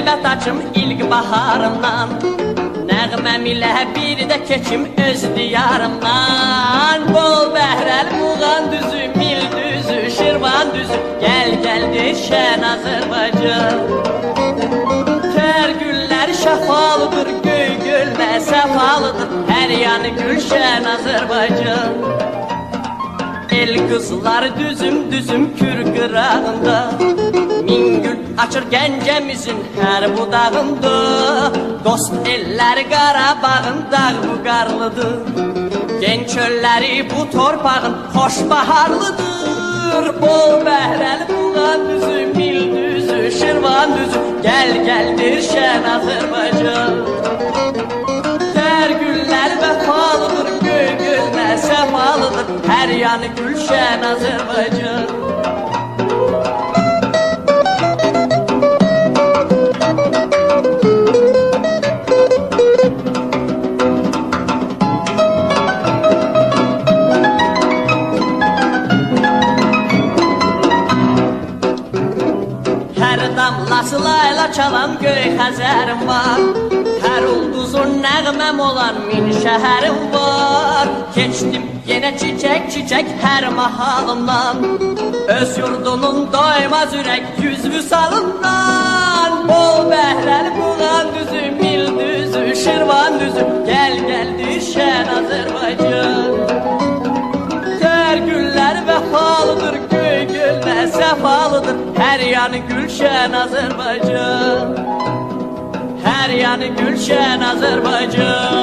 Qəlbət açım ilk baharımdan, nəğməm ilə bir də keçim öz diyarımdan. Bol bəhrəl Muğan düzü, Mil düzü, Şirvan düzü, gəl şən Azərbaycan. Tər güllər şəfalıdır, göy gölmə səfalıdır, hər yanı gülşən Azərbaycan. El qızlar düzüm düzüm kür qırağında, min gül açır Gəncəmizin hər budağında. Dost elləri Qarabağın dağ bu qarlıdır, gen çölləri bu torpağın xoş baharlıdır. Bol bəhrəli Muğan düzü, Mil düzü, Şirvan düzü, gəldir şən Azərbaycan. Tər güllər vəfalıdır, göy gölmə səfalıdır, hər yanı gülşən Azərbaycan. Damlası layla çalan göy Xəzərim var, hər ulduzun nəğməm olan min şəhərim var. Keçdim yenə çiçək çiçək hər mahalımdan, öz yurdunun doymaz ürək yüz vüsalından. Bol bəhrəli Muğan düzü, Mil düzü, Şirvan düzü, gəldir şən Azərbaycan. Tər güllər vəfalıdır, göy gölmə səfalıdır, hər yanı gülşən Azərbaycan. Hər yanı gülşən Azərbaycan.